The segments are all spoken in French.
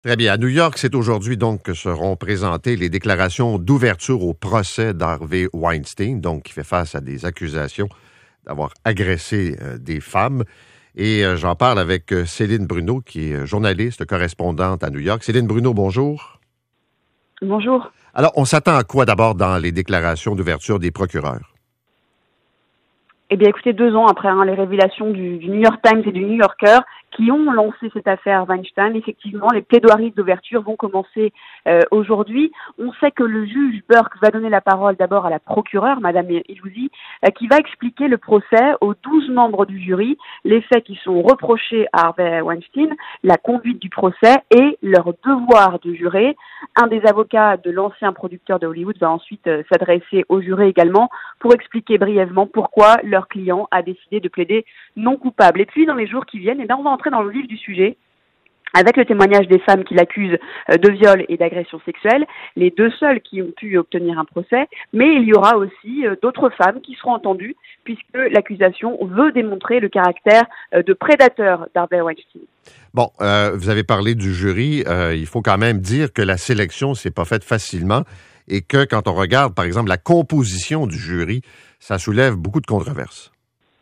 Très bien. À New York, c'est aujourd'hui donc que seront présentées les déclarations d'ouverture au procès d'Harvey Weinstein, donc qui fait face à des accusations d'avoir agressé des femmes. Et j'en parle avec Céline Bruno, qui est journaliste, correspondante à New York. Céline Bruno, bonjour. Bonjour. Alors, on s'attend à quoi d'abord dans les déclarations d'ouverture des procureurs? Eh bien, écoutez, 2 ans après les révélations du New York Times et du New Yorker qui ont lancé cette affaire Weinstein, effectivement, les plaidoiries d'ouverture vont commencer aujourd'hui. On sait que le juge Burke va donner la parole d'abord à la procureure, Madame Ilouzi, qui va expliquer le procès aux 12 membres du jury, les faits qui sont reprochés à Harvey Weinstein, la conduite du procès et leur devoir de jurer. Un des avocats de l'ancien producteur de Hollywood va ensuite s'adresser au jury également pour expliquer brièvement pourquoi leur client a décidé de plaider non coupable. Et puis, dans les jours qui viennent, on va entrer dans le vif du sujet avec le témoignage des femmes qui l'accusent de viol et d'agression sexuelle, les 2 seules qui ont pu obtenir un procès, mais il y aura aussi d'autres femmes qui seront entendues puisque l'accusation veut démontrer le caractère de prédateur d'Harvey Weinstein. Bon, vous avez parlé du jury. Il faut quand même dire que la sélection s'est pas faite facilement et que quand on regarde, par exemple, la composition du jury, ça soulève beaucoup de controverses.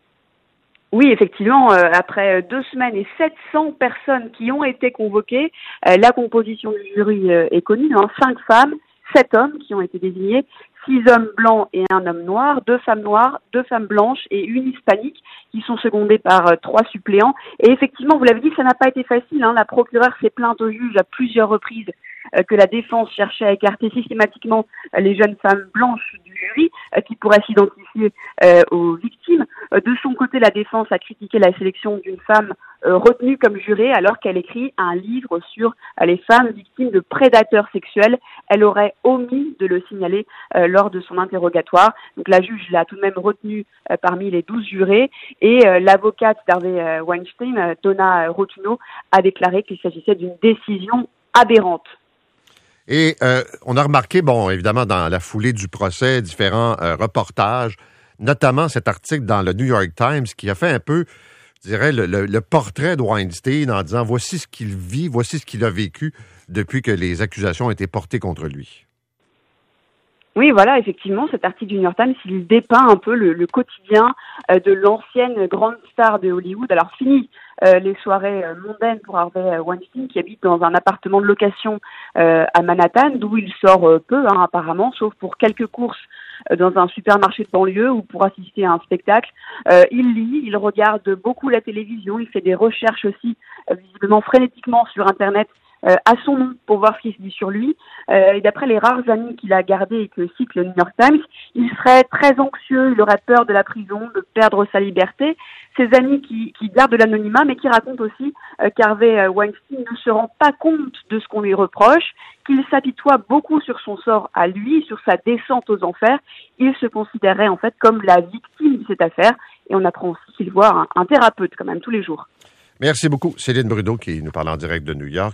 Oui, effectivement, après 2 semaines et 700 personnes qui ont été convoquées, la composition du jury est connue, 5 femmes, 7 hommes qui ont été désignés, 6 hommes blancs et 1 homme noir, 2 femmes noires, 2 femmes blanches et 1 hispanique qui sont secondées par 3 suppléants. Et effectivement, vous l'avez dit, ça n'a pas été facile. La procureure s'est plainte au juge à plusieurs reprises que la défense cherchait à écarter systématiquement les jeunes femmes blanches du jury qui pourraient s'identifier aux victimes. De son côté, la défense a critiqué la sélection d'une femme retenue comme jurée alors qu'elle écrit un livre sur les femmes victimes de prédateurs sexuels. Elle aurait omis de le signaler lors de son interrogatoire. Donc la juge l'a tout de même retenue parmi les 12 jurés et l'avocate d'Harvey Weinstein, Donna Rotuno, a déclaré qu'il s'agissait d'une décision aberrante. Et on a remarqué, bon, évidemment, dans la foulée du procès, différents reportages, notamment cet article dans le New York Times qui a fait un peu, je dirais, le portrait de Weinstein en disant voici ce qu'il vit, voici ce qu'il a vécu depuis que les accusations ont été portées contre lui. Oui, voilà, effectivement, cet article du New York Times, il dépeint un peu le quotidien de l'ancienne grande star de Hollywood. Alors, fini les soirées mondaines pour Harvey Weinstein, qui habite dans un appartement de location à Manhattan, d'où il sort peu, apparemment, sauf pour quelques courses dans un supermarché de banlieue ou pour assister à un spectacle. Il lit, il regarde beaucoup la télévision, il fait des recherches aussi, visiblement frénétiquement sur Internet, à son nom pour voir ce qui se dit sur lui. Et d'après les rares amis qu'il a gardés et que cite le New York Times, il serait très anxieux, il aurait peur de la prison, de perdre sa liberté. Ces amis qui gardent l'anonymat, mais qui racontent aussi qu'Harvey Weinstein ne se rend pas compte de ce qu'on lui reproche, qu'il s'apitoie beaucoup sur son sort à lui, sur sa descente aux enfers. Il se considérait en fait comme la victime de cette affaire. Et on apprend aussi qu'il voit un thérapeute quand même tous les jours. Merci beaucoup, Céline Bruno, qui nous parle en direct de New York.